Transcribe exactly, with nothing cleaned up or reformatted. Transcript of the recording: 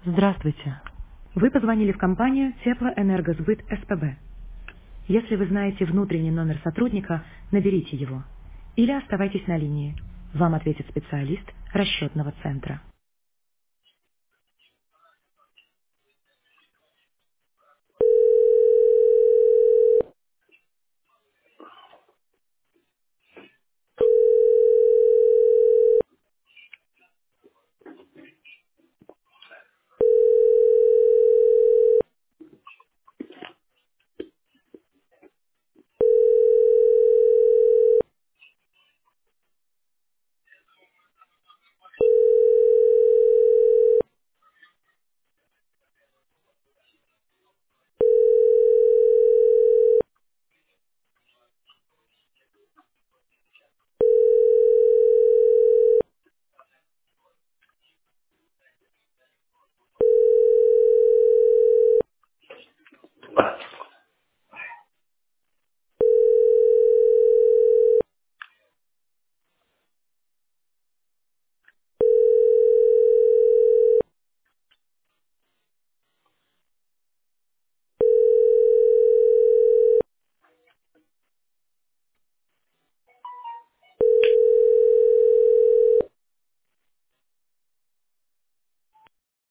Здравствуйте. Вы позвонили в компанию Теплоэнергосбыт СПБ. Если вы знаете внутренний номер сотрудника, наберите его. Или оставайтесь на линии. Вам ответит специалист расчетного центра.